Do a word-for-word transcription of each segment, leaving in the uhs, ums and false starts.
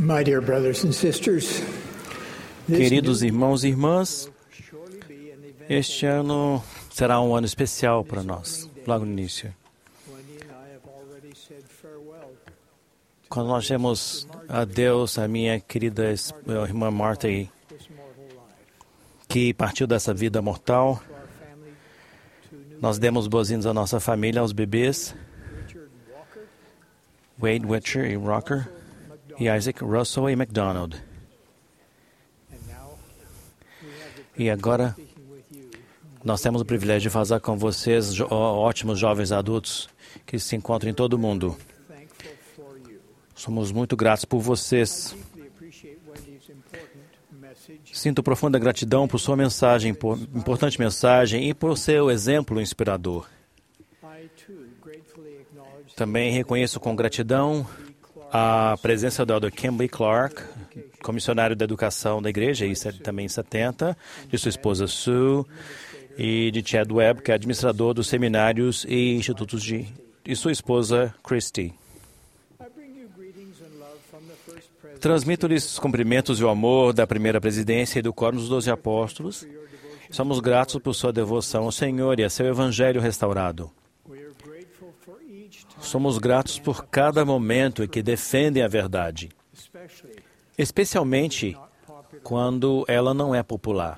My dear brothers and sisters, Queridos irmãos e irmãs, este ano será um ano especial para nós, logo no início. Quando nós demos adeus à minha querida irmã Marta, que partiu dessa vida mortal, nós demos boas-vindas à nossa família, aos bebês, Wade, Witcher e Rocker, e Isaac, Russell e McDonald. E agora, nós temos o privilégio de falar com vocês, jo- ótimos jovens adultos que se encontram em todo o mundo. Somos muito gratos por vocês. Sinto profunda gratidão por sua mensagem, por importante mensagem e por seu exemplo inspirador. Também reconheço com gratidão a presença do elder Kimberly Clark, comissionário da educação da igreja, e também em setenta, de sua esposa Sue, e de Chad Webb, que é administrador dos seminários e institutos de... e sua esposa Christy. Transmito-lhes os cumprimentos e o amor da primeira presidência e do Quórum dos Doze Apóstolos. Somos gratos por sua devoção ao Senhor e a seu Evangelho restaurado. Somos gratos por cada momento em que defendem a verdade, especialmente quando ela não é popular.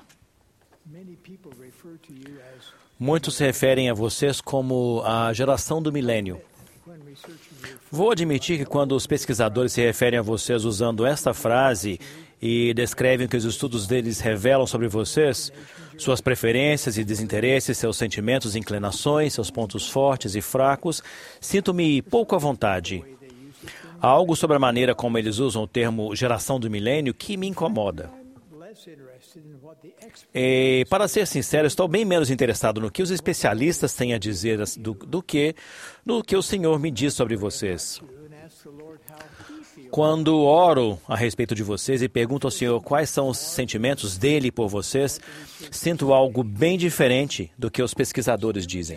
Muitos se referem a vocês como a geração do milênio. Vou admitir que quando os pesquisadores se referem a vocês usando esta frase e descrevem o que os estudos deles revelam sobre vocês, suas preferências e desinteresses, seus sentimentos e inclinações, seus pontos fortes e fracos, sinto-me pouco à vontade. Há algo sobre a maneira como eles usam o termo geração do milênio que me incomoda. E, para ser sincero, estou bem menos interessado no que os especialistas têm a dizer do, do que no que o Senhor me diz sobre vocês. Quando oro a respeito de vocês e pergunto ao Senhor quais são os sentimentos dele por vocês, sinto algo bem diferente do que os pesquisadores dizem.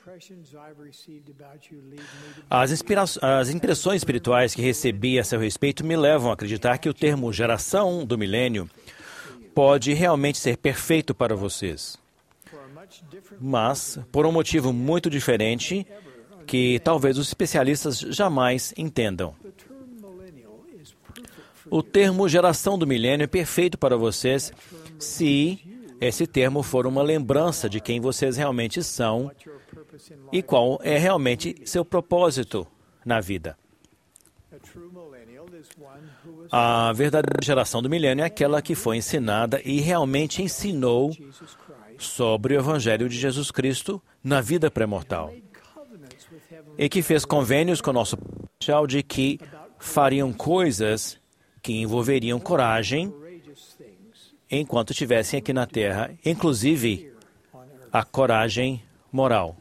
As, inspira- as impressões espirituais que recebi a seu respeito me levam a acreditar que o termo geração do milênio pode realmente ser perfeito para vocês. Mas, por um motivo muito diferente, que talvez os especialistas jamais entendam. O termo geração do milênio é perfeito para vocês se esse termo for uma lembrança de quem vocês realmente são e qual é realmente seu propósito na vida. A verdadeira geração do milênio é aquela que foi ensinada e realmente ensinou sobre o Evangelho de Jesus Cristo na vida pré-mortal. E que fez convênios com o nosso potencial de que fariam coisas que envolveriam coragem enquanto estivessem aqui na Terra, inclusive a coragem moral.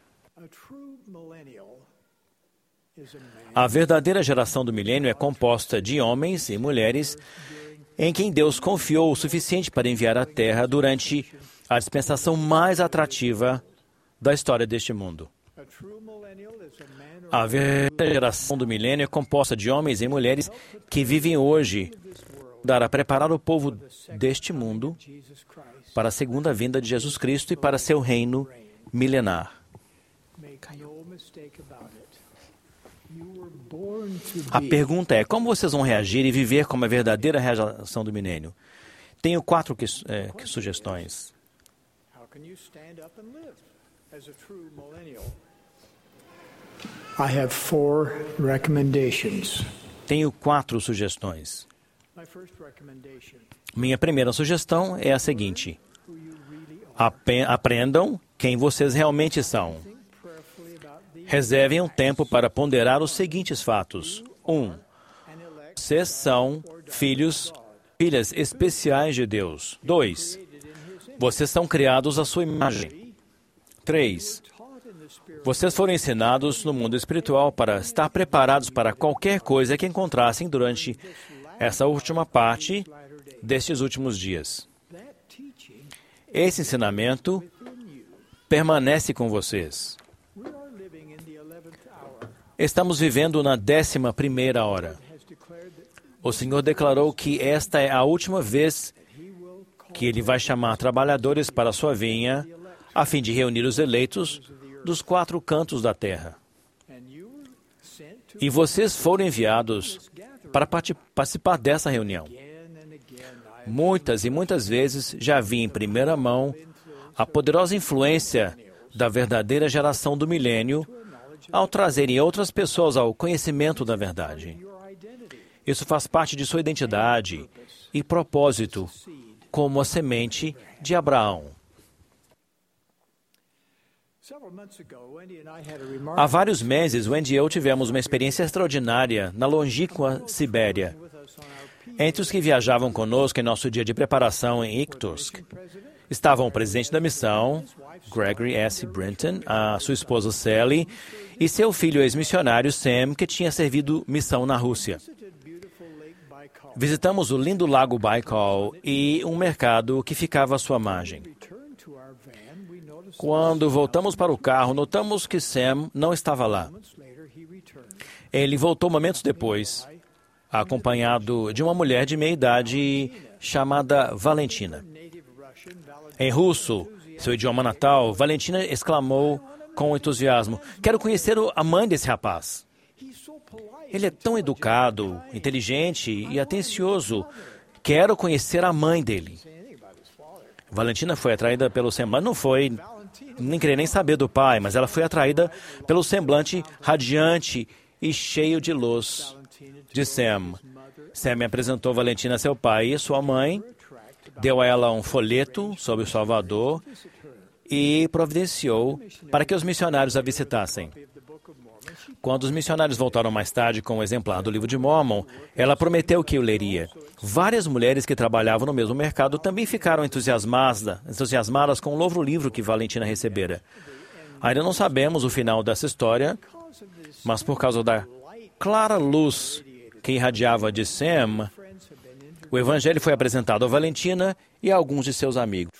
A verdadeira geração do milênio é composta de homens e mulheres em quem Deus confiou o suficiente para enviar à Terra durante a dispensação mais atrativa da história deste mundo. A verdadeira geração do milênio é composta de homens e mulheres que vivem hoje para preparar o povo deste mundo para a segunda vinda de Jesus Cristo e para seu reino milenar. A pergunta é, como vocês vão reagir e viver como a verdadeira geração do milênio? Tenho quatro que, é, que sugestões. I have four recommendations. Tenho quatro sugestões. Minha primeira sugestão é a seguinte: Ape- aprendam quem vocês realmente são. Reservem um tempo para ponderar os seguintes fatos. Um, vocês são filhos, filhas especiais de Deus. Dois, vocês são criados à sua imagem. Três, vocês foram ensinados no mundo espiritual para estar preparados para qualquer coisa que encontrassem durante essa última parte destes últimos dias. Esse ensinamento permanece com vocês. Estamos vivendo na décima primeira hora. O Senhor declarou que esta é a última vez que Ele vai chamar trabalhadores para a sua vinha, a fim de reunir os eleitos dos quatro cantos da terra. E vocês foram enviados para participar dessa reunião. Muitas e muitas vezes já vi em primeira mão a poderosa influência da verdadeira geração do milênio ao trazerem outras pessoas ao conhecimento da verdade. Isso faz parte de sua identidade e propósito como a semente de Abraão. Há vários meses, Wendy e eu tivemos uma experiência extraordinária na longínqua Sibéria. Entre os que viajavam conosco em nosso dia de preparação em Irkutsk, estavam o presidente da missão, Gregory S. Brinton, a sua esposa Sally e seu filho ex-missionário Sam, que tinha servido missão na Rússia. Visitamos o lindo lago Baikal e um mercado que ficava à sua margem. Quando voltamos para o carro, notamos que Sam não estava lá. Ele voltou momentos depois, acompanhado de uma mulher de meia idade chamada Valentina. Em russo, seu idioma natal, Valentina exclamou com entusiasmo: "Quero conhecer a mãe desse rapaz. Ele é tão educado, inteligente e atencioso. Quero conhecer a mãe dele." Valentina foi atraída pelo semblante, não foi, nem queria nem saber do pai, mas ela foi atraída pelo semblante radiante e cheio de luz de Sam. Sam me apresentou Valentina a seu pai e sua mãe, deu a ela um folheto sobre o Salvador e providenciou para que os missionários a visitassem. Quando os missionários voltaram mais tarde com um exemplar do livro de Mormon, ela prometeu que o leria. Várias mulheres que trabalhavam no mesmo mercado também ficaram entusiasmadas, entusiasmadas com o novo livro que Valentina recebera. Ainda não sabemos o final dessa história, mas por causa da clara luz que irradiava de Sam, o evangelho foi apresentado a Valentina e a alguns de seus amigos.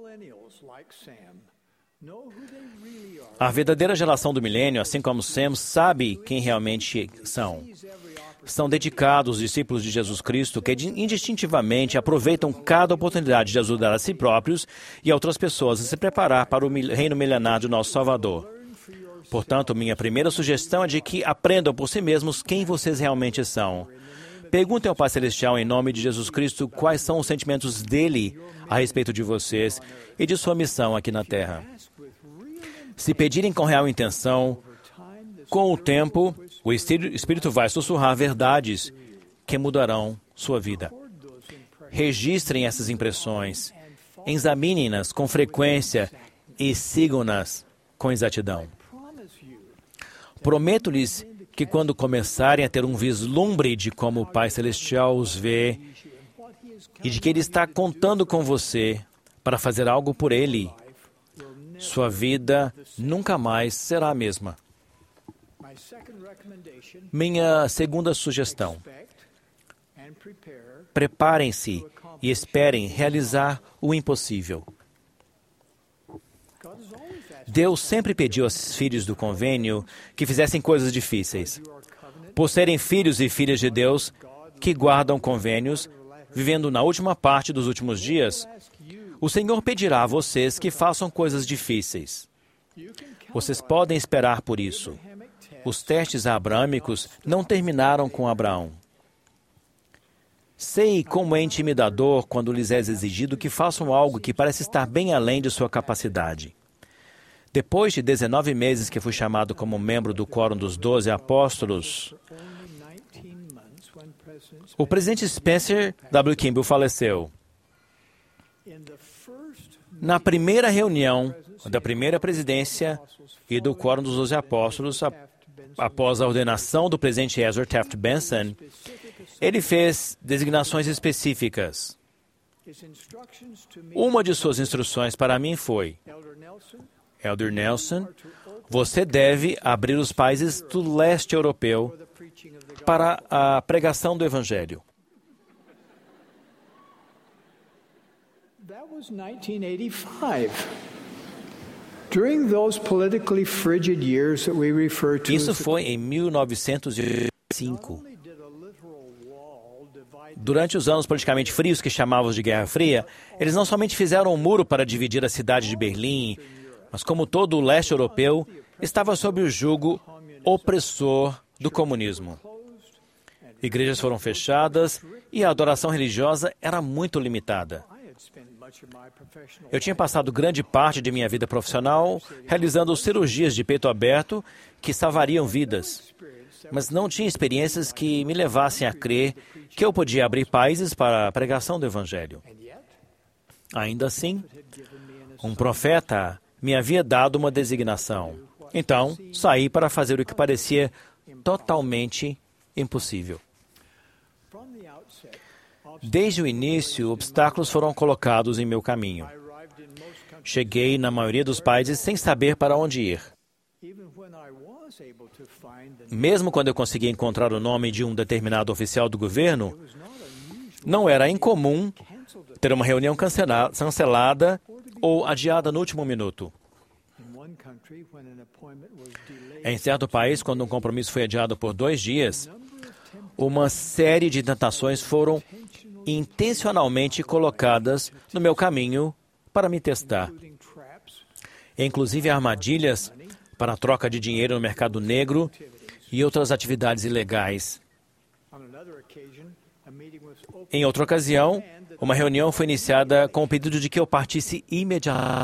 A verdadeira geração do milênio, assim como Sam, sabe quem realmente são. São dedicados discípulos de Jesus Cristo que indistintivamente aproveitam cada oportunidade de ajudar a si próprios e a outras pessoas a se preparar para o reino milenar de nosso Salvador. Portanto, minha primeira sugestão é de que aprendam por si mesmos quem vocês realmente são. Perguntem ao Pai Celestial, em nome de Jesus Cristo, quais são os sentimentos dele a respeito de vocês e de sua missão aqui na Terra. Se pedirem com real intenção, com o tempo, o Espírito vai sussurrar verdades que mudarão sua vida. Registrem essas impressões, examinem-nas com frequência e sigam-nas com exatidão. Prometo-lhes que quando começarem a ter um vislumbre de como o Pai Celestial os vê e de que Ele está contando com você para fazer algo por Ele, sua vida nunca mais será a mesma. Minha segunda sugestão: preparem-se e esperem realizar o impossível. Deus sempre pediu aos filhos do convênio que fizessem coisas difíceis. Por serem filhos e filhas de Deus que guardam convênios, vivendo na última parte dos últimos dias, o Senhor pedirá a vocês que façam coisas difíceis. Vocês podem esperar por isso. Os testes abrâmicos não terminaram com Abraão. Sei como é intimidador quando lhes é exigido que façam algo que parece estar bem além de sua capacidade. Depois de dezenove meses que fui chamado como membro do Quórum dos Doze Apóstolos, o presidente Spencer W. Kimball faleceu. Na primeira reunião da primeira presidência e do Quórum dos Doze Apóstolos, a, após a ordenação do presidente Ezra Taft Benson, ele fez designações específicas. Uma de suas instruções para mim foi: Elder Nelson, você deve abrir os países do leste europeu para a pregação do Evangelho. Isso foi em mil novecentos e cinco. Durante os anos politicamente frios que chamávamos de Guerra Fria, eles não somente fizeram um muro para dividir a cidade de Berlim, mas como todo o leste europeu, estava sob o jugo opressor do comunismo. Igrejas foram fechadas e a adoração religiosa era muito limitada. Eu tinha passado grande parte de minha vida profissional realizando cirurgias de peito aberto que salvariam vidas, mas não tinha experiências que me levassem a crer que eu podia abrir países para a pregação do Evangelho. Ainda assim, um profeta me havia dado uma designação. Então, saí para fazer o que parecia totalmente impossível. Desde o início, obstáculos foram colocados em meu caminho. Cheguei na maioria dos países sem saber para onde ir. Mesmo quando eu conseguia encontrar o nome de um determinado oficial do governo, não era incomum ter uma reunião cancelada ou adiada no último minuto. Em certo país, quando um compromisso foi adiado por dois dias, uma série de tentações foram intencionalmente colocadas no meu caminho para me testar. Inclusive armadilhas para a troca de dinheiro no mercado negro e outras atividades ilegais. Em outra ocasião, uma reunião foi iniciada com o pedido de que eu partisse imediatamente.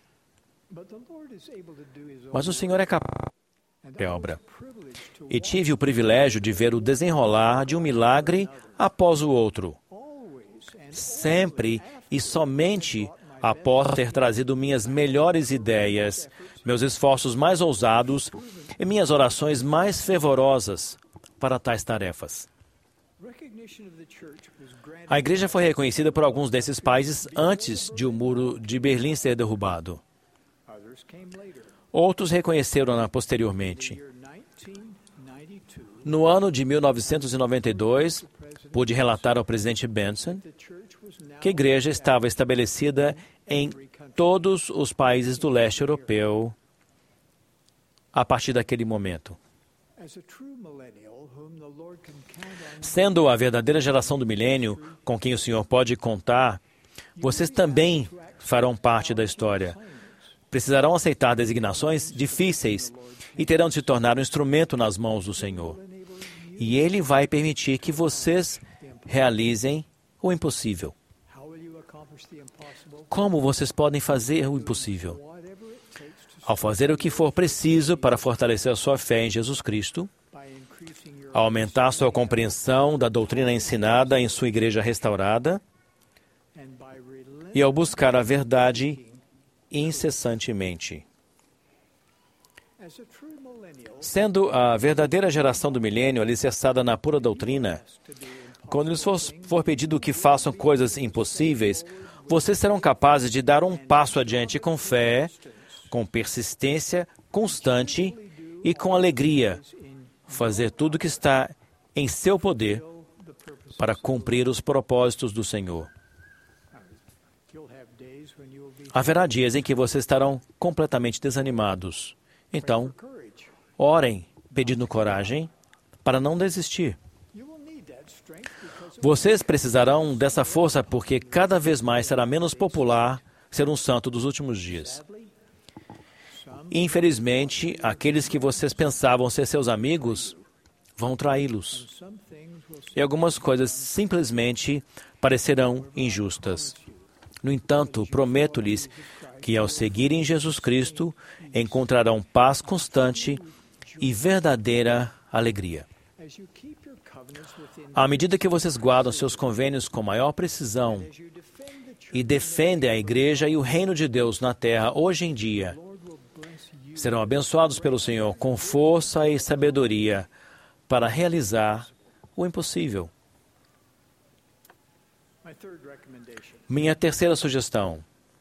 Mas o Senhor é capaz de obra. E tive o privilégio de ver o desenrolar de um milagre após o outro. Sempre e somente após ter trazido minhas melhores ideias, meus esforços mais ousados e minhas orações mais fervorosas para tais tarefas. A igreja foi reconhecida por alguns desses países antes de o muro de Berlim ser derrubado. Outros reconheceram-na posteriormente. No ano de mil novecentos e noventa e dois, pude relatar ao presidente Benson que a igreja estava estabelecida em todos os países do leste europeu a partir daquele momento. Sendo a verdadeira geração do milênio com quem o Senhor pode contar, vocês também farão parte da história. Precisarão aceitar designações difíceis e terão de se tornar um instrumento nas mãos do Senhor. E Ele vai permitir que vocês realizem o impossível. Como vocês podem fazer o impossível? Ao fazer o que for preciso para fortalecer a sua fé em Jesus Cristo, ao aumentar sua compreensão da doutrina ensinada em sua igreja restaurada e ao buscar a verdade incessantemente. Sendo a verdadeira geração do milênio alicerçada na pura doutrina, quando lhes for, for pedido que façam coisas impossíveis, vocês serão capazes de dar um passo adiante com fé, com persistência constante e com alegria, fazer tudo o que está em seu poder para cumprir os propósitos do Senhor. Haverá dias em que vocês estarão completamente desanimados. Então, orem pedindo coragem para não desistir. Vocês precisarão dessa força porque cada vez mais será menos popular ser um santo dos últimos dias. Infelizmente, aqueles que vocês pensavam ser seus amigos vão traí-los. E algumas coisas simplesmente parecerão injustas. No entanto, prometo-lhes que ao seguirem Jesus Cristo, encontrarão paz constante e verdadeira alegria. À medida que vocês guardam seus convênios com maior precisão e defendem a igreja e o reino de Deus na terra hoje em dia, serão abençoados pelo Senhor com força e sabedoria para realizar o impossível. Minha terceira sugestão: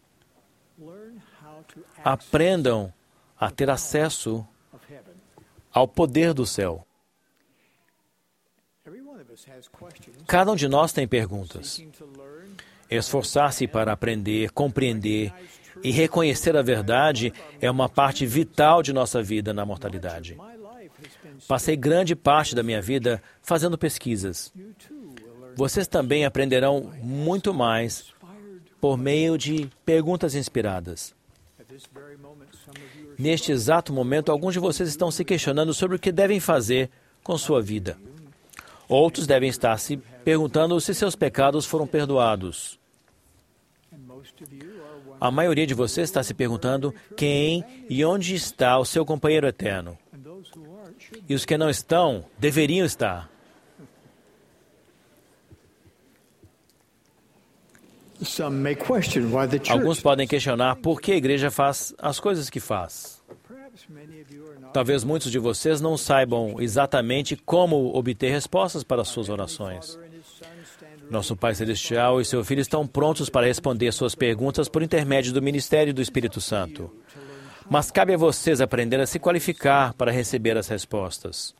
aprendam a ter acesso ao poder do céu. Cada um de nós tem perguntas. Esforçar-se para aprender, compreender e reconhecer a verdade é uma parte vital de nossa vida na mortalidade. Passei grande parte da minha vida fazendo pesquisas. Vocês também aprenderão muito mais por meio de perguntas inspiradas. Neste exato momento, alguns de vocês estão se questionando sobre o que devem fazer com sua vida. Outros devem estar se perguntando se seus pecados foram perdoados. A maioria de vocês está se perguntando quem e onde está o seu companheiro eterno. E os que não estão, deveriam estar. Alguns podem questionar por que a igreja faz as coisas que faz. Talvez muitos de vocês não saibam exatamente como obter respostas para suas orações. Nosso Pai Celestial e seu Filho estão prontos para responder suas perguntas por intermédio do ministério do Espírito Santo. Mas cabe a vocês aprender a se qualificar para receber as respostas.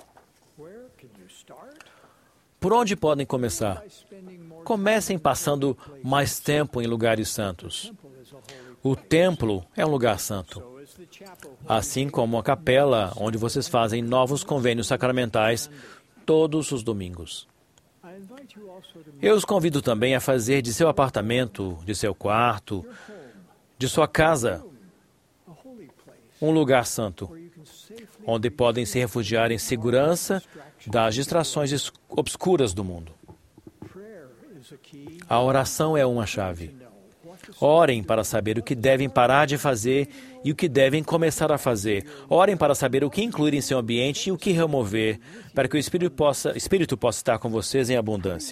Por onde podem começar? Comecem passando mais tempo em lugares santos. O templo é um lugar santo. Assim como a capela, onde vocês fazem novos convênios sacramentais todos os domingos. Eu os convido também a fazer de seu apartamento, de seu quarto, de sua casa, um lugar santo, onde podem se refugiar em segurança das distrações obscuras do mundo. A oração é uma chave. Orem para saber o que devem parar de fazer e o que devem começar a fazer. Orem para saber o que incluir em seu ambiente e o que remover, para que o Espírito possa, Espírito possa estar com vocês em abundância.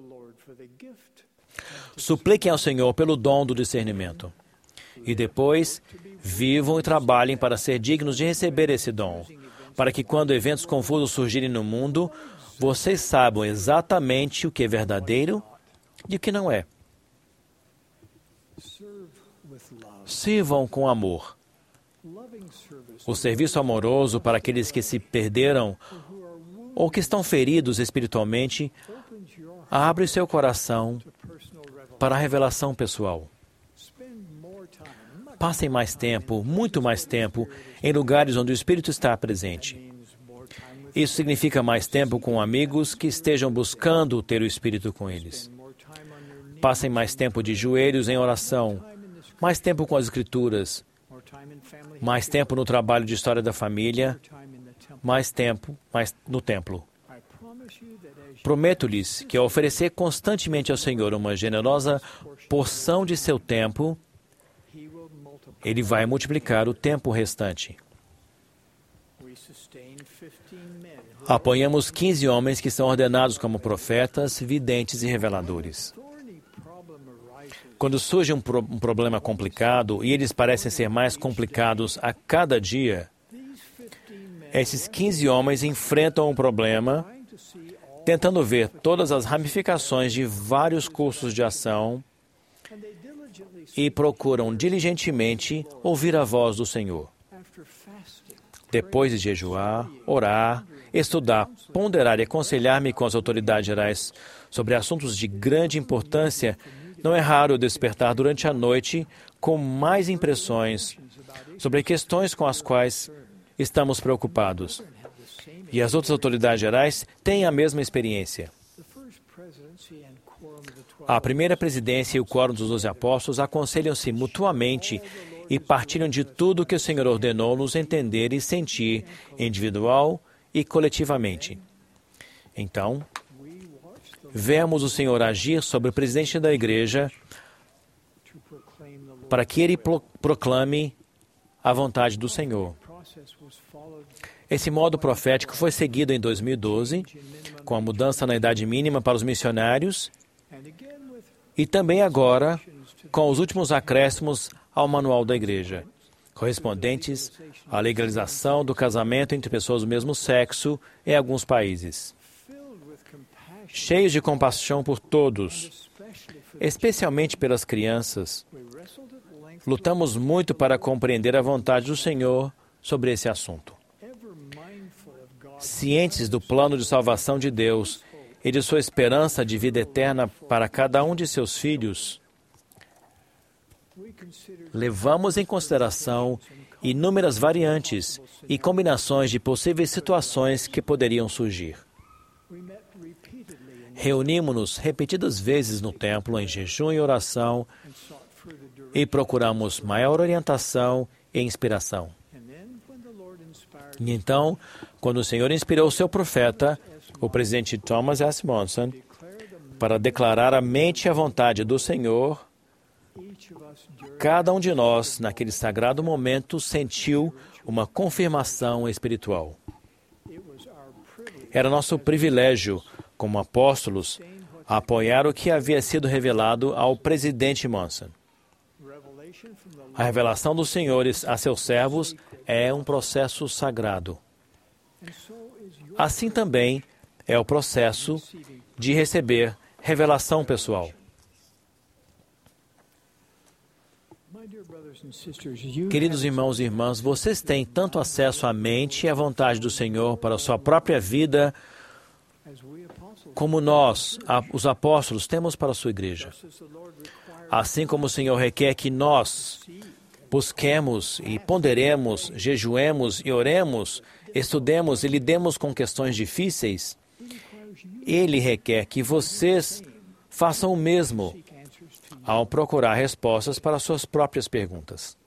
Supliquem ao Senhor pelo dom do discernimento. E depois, vivam e trabalhem para ser dignos de receber esse dom, para que quando eventos confusos surgirem no mundo, vocês saibam exatamente o que é verdadeiro e o que não é. Sirvam com amor. O serviço amoroso para aqueles que se perderam ou que estão feridos espiritualmente abre seu coração para a revelação pessoal. Passem mais tempo, muito mais tempo, em lugares onde o Espírito está presente. Isso significa mais tempo com amigos que estejam buscando ter o Espírito com eles. Passem mais tempo de joelhos em oração, mais tempo com as Escrituras, mais tempo no trabalho de história da família, mais tempo mais no templo. Prometo-lhes que ao oferecer constantemente ao Senhor uma generosa porção de seu tempo, Ele vai multiplicar o tempo restante. Apoiamos quinze homens que são ordenados como profetas, videntes e reveladores. Quando surge um, pro- um problema complicado, e eles parecem ser mais complicados a cada dia, esses quinze homens enfrentam o problema, tentando ver todas as ramificações de vários cursos de ação e procuram diligentemente ouvir a voz do Senhor. Depois de jejuar, orar, estudar, ponderar e aconselhar-me com as autoridades gerais sobre assuntos de grande importância, não é raro eu despertar durante a noite com mais impressões sobre questões com as quais estamos preocupados. E as outras autoridades gerais têm a mesma experiência. A primeira presidência e o quórum dos doze apóstolos aconselham-se mutuamente e partilham de tudo que o Senhor ordenou nos entender e sentir individual e coletivamente. Então, vemos o Senhor agir sobre o presidente da igreja para que ele pro- proclame a vontade do Senhor. Esse modo profético foi seguido em dois mil e doze, com a mudança na idade mínima para os missionários, e também agora com os últimos acréscimos ao manual da igreja, correspondentes à legalização do casamento entre pessoas do mesmo sexo em alguns países. Cheios de compaixão por todos, especialmente pelas crianças, lutamos muito para compreender a vontade do Senhor sobre esse assunto. Cientes do plano de salvação de Deus e de sua esperança de vida eterna para cada um de seus filhos, levamos em consideração inúmeras variantes e combinações de possíveis situações que poderiam surgir. Reunimos-nos repetidas vezes no templo em jejum e oração e procuramos maior orientação e inspiração. E então, quando o Senhor inspirou o seu profeta, o presidente Thomas S. Monson, para declarar a mente e a vontade do Senhor, cada um de nós, naquele sagrado momento, sentiu uma confirmação espiritual. Era nosso privilégio, como apóstolos, apoiar o que havia sido revelado ao presidente Monson. A revelação dos senhores a seus servos é um processo sagrado. Assim também é o processo de receber revelação pessoal. Queridos irmãos e irmãs, vocês têm tanto acesso à mente e à vontade do Senhor para a sua própria vida, como nós, os apóstolos, temos para a sua igreja. Assim como o Senhor requer que nós busquemos e ponderemos, jejuemos e oremos, estudemos e lidemos com questões difíceis, Ele requer que vocês façam o mesmo ao procurar respostas para suas próprias perguntas.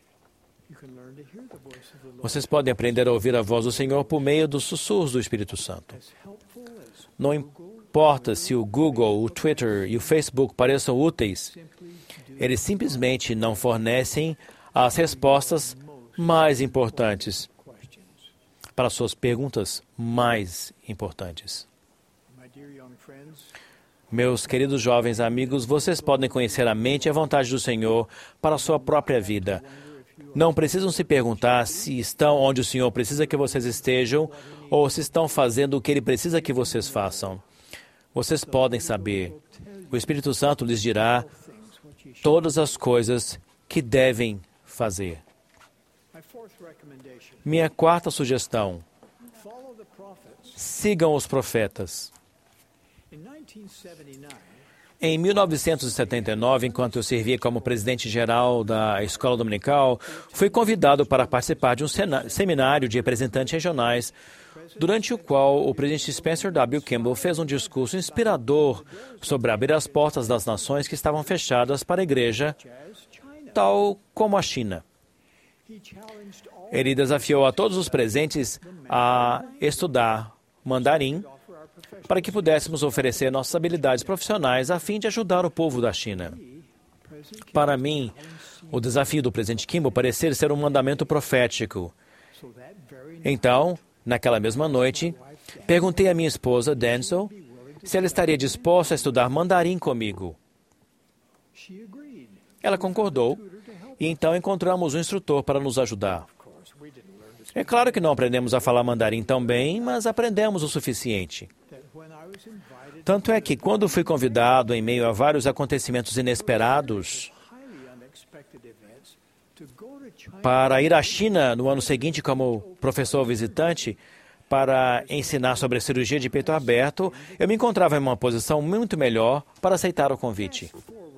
Vocês podem aprender a ouvir a voz do Senhor por meio dos sussurros do Espírito Santo. Não importa se o Google, o Twitter e o Facebook pareçam úteis, eles simplesmente não fornecem as respostas mais importantes para suas perguntas mais importantes. Meus queridos jovens amigos, vocês podem conhecer a mente e a vontade do Senhor para a sua própria vida. Não precisam se perguntar se estão onde o Senhor precisa que vocês estejam ou se estão fazendo o que Ele precisa que vocês façam. Vocês podem saber. O Espírito Santo lhes dirá todas as coisas que devem fazer. Minha quarta sugestão: sigam os profetas. Em mil novecentos e setenta e nove, enquanto eu servia como presidente-geral da Escola Dominical, fui convidado para participar de um seminário de representantes regionais, durante o qual o presidente Spencer W. Kimball fez um discurso inspirador sobre abrir as portas das nações que estavam fechadas para a igreja, tal como a China. Ele desafiou a todos os presentes a estudar mandarim para que pudéssemos oferecer nossas habilidades profissionais a fim de ajudar o povo da China. Para mim, o desafio do presidente Kimball parecia ser um mandamento profético. Então, naquela mesma noite, perguntei à minha esposa, Denzel, se ela estaria disposta a estudar mandarim comigo. Ela concordou, e então encontramos um instrutor para nos ajudar. É claro que não aprendemos a falar mandarim tão bem, mas aprendemos o suficiente. Tanto é que, quando fui convidado, em meio a vários acontecimentos inesperados, para ir à China no ano seguinte como professor visitante, para ensinar sobre a cirurgia de peito aberto, eu me encontrava em uma posição muito melhor para aceitar o convite.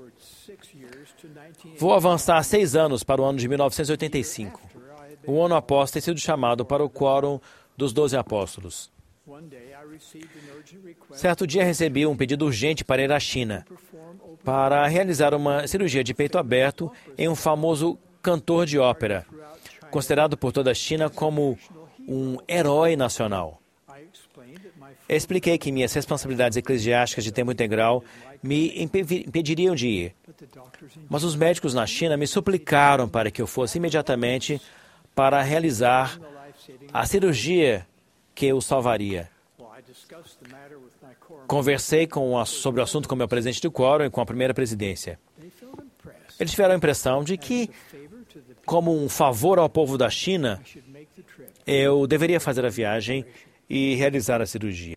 Vou avançar seis anos para o ano de mil novecentos e oitenta e cinco. O ano após ter sido chamado para o quórum dos doze apóstolos. Certo dia recebi um pedido urgente para ir à China, para realizar uma cirurgia de peito aberto em um famoso cantor de ópera, considerado por toda a China como um herói nacional. Expliquei que minhas responsabilidades eclesiásticas de tempo integral me impediriam de ir, mas os médicos na China me suplicaram para que eu fosse imediatamente para realizar a cirurgia que o salvaria. Conversei com a, sobre o assunto com o meu presidente do quórum e com a primeira presidência. Eles tiveram a impressão de que, como um favor ao povo da China, eu deveria fazer a viagem e realizar a cirurgia.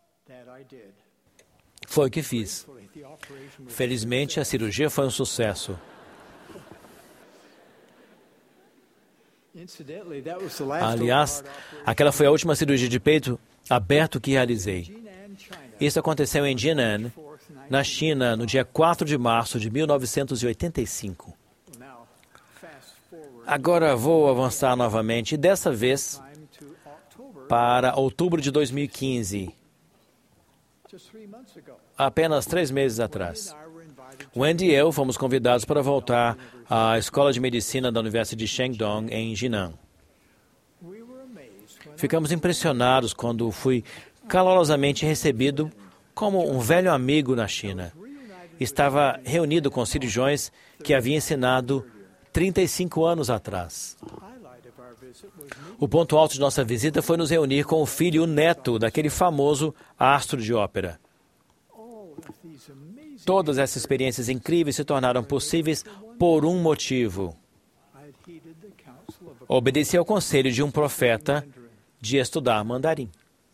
Foi o que fiz. Felizmente, a cirurgia foi um sucesso. Aliás, aquela foi a última cirurgia de peito aberto que realizei. Isso aconteceu em Jinan, na China, no dia quatro de março de mil novecentos e oitenta e cinco. Agora vou avançar novamente, dessa vez para outubro de dois mil e quinze. apenas três meses atrás. Wendy e eu fomos convidados para voltar à Escola de Medicina da Universidade de Shandong, em Jinan. Ficamos impressionados quando fui calorosamente recebido como um velho amigo na China. Estava reunido com cirurgiões que havia ensinado trinta e cinco anos atrás. O ponto alto de nossa visita foi nos reunir com o filho e o neto daquele famoso astro de ópera. Todas essas experiências incríveis se tornaram possíveis por um motivo. Obedeci ao conselho de um profeta de estudar mandarim.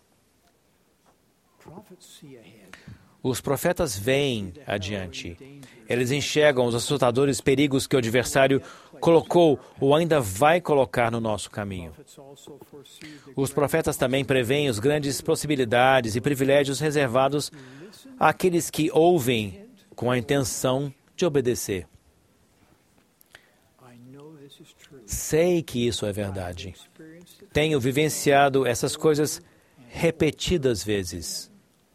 Os profetas veem adiante. Eles enxergam os assustadores perigos que o adversário colocou ou ainda vai colocar no nosso caminho. Os profetas também preveem as grandes possibilidades e privilégios reservados àqueles que ouvem com a intenção de obedecer. Sei que isso é verdade. Tenho vivenciado essas coisas repetidas vezes.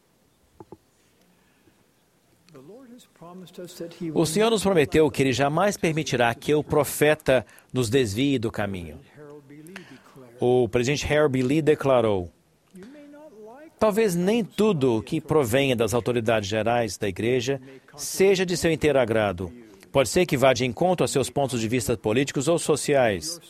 O Senhor nos prometeu que Ele jamais permitirá que o profeta nos desvie do caminho. O presidente Harold B. Lee declarou: talvez nem tudo que provenha das autoridades gerais da igreja seja de seu inteiro agrado. Pode ser que vá de encontro a seus pontos de vista políticos ou sociais.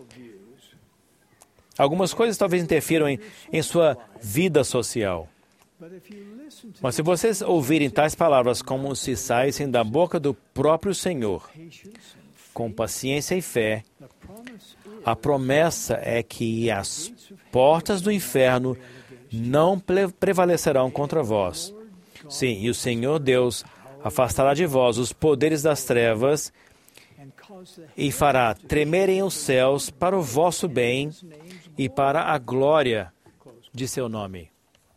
Algumas coisas talvez interfiram em, em sua vida social. Mas se vocês ouvirem tais palavras como se saíssem da boca do próprio Senhor, com paciência e fé, a promessa é que as portas do inferno não prevalecerão contra vós. Sim, e o Senhor Deus afastará de vós os poderes das trevas e fará tremerem os céus para o vosso bem e para a glória de seu nome.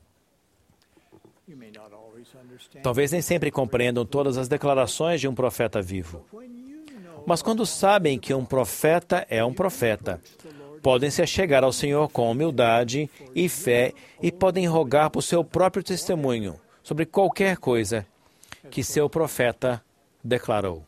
Talvez nem sempre compreendam todas as declarações de um profeta vivo. Mas quando sabem que um profeta é um profeta, podem se achegar ao Senhor com humildade e fé e podem rogar por seu próprio testemunho sobre qualquer coisa que seu profeta declarou.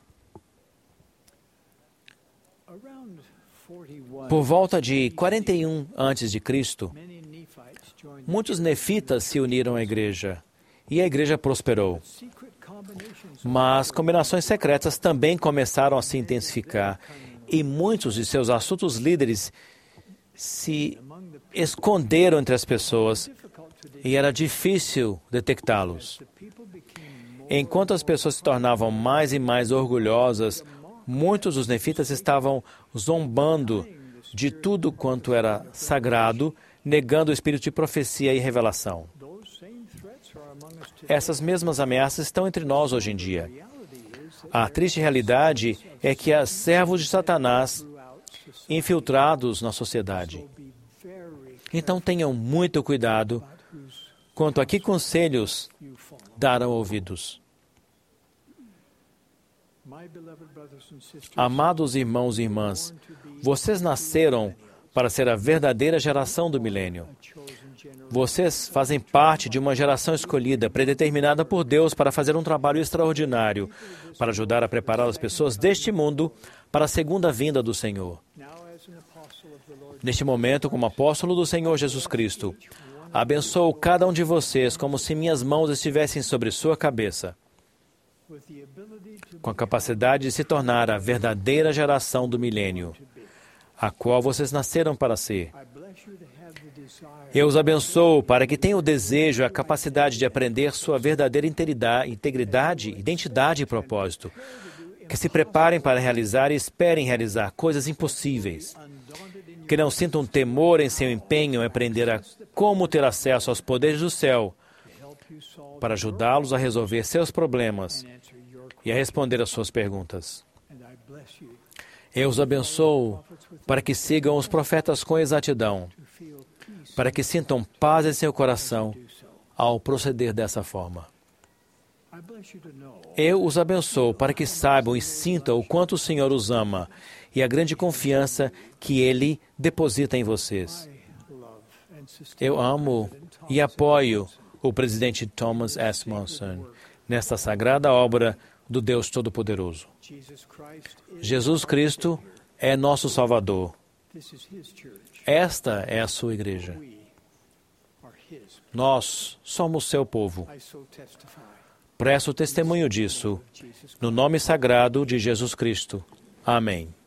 Por volta de quarenta e um antes de Cristo, muitos nefitas se uniram à igreja e a igreja prosperou. Mas combinações secretas também começaram a se intensificar e muitos de seus astutos líderes se esconderam entre as pessoas e era difícil detectá-los. Enquanto as pessoas se tornavam mais e mais orgulhosas, muitos dos nefitas estavam zombando de tudo quanto era sagrado, negando o espírito de profecia e revelação. Essas mesmas ameaças estão entre nós hoje em dia. A triste realidade é que há servos de Satanás infiltrados na sociedade. Então tenham muito cuidado quanto a que conselhos darão ouvidos. Amados irmãos e irmãs, vocês nasceram para ser a verdadeira geração do milênio. Vocês fazem parte de uma geração escolhida, predeterminada por Deus para fazer um trabalho extraordinário, para ajudar a preparar as pessoas deste mundo para a segunda vinda do Senhor. Neste momento, como apóstolo do Senhor Jesus Cristo, abençoo cada um de vocês como se minhas mãos estivessem sobre sua cabeça, com a capacidade de se tornar a verdadeira geração do milênio, a qual vocês nasceram para ser. Eu os abençoo para que tenham o desejo e a capacidade de aprender sua verdadeira integridade, identidade e propósito. Que se preparem para realizar e esperem realizar coisas impossíveis. Que não sintam temor em seu empenho em aprender a como ter acesso aos poderes do céu para ajudá-los a resolver seus problemas e a responder às suas perguntas. Eu os abençoo para que sigam os profetas com exatidão, para que sintam paz em seu coração ao proceder dessa forma. Eu os abençoo para que saibam e sintam o quanto o Senhor os ama e a grande confiança que Ele deposita em vocês. Eu amo e apoio o presidente Thomas S. Monson, nesta sagrada obra do Deus Todo-Poderoso. Jesus Cristo é nosso Salvador. Esta é a sua igreja. Nós somos seu povo. Presto testemunho disso, no nome sagrado de Jesus Cristo. Amém.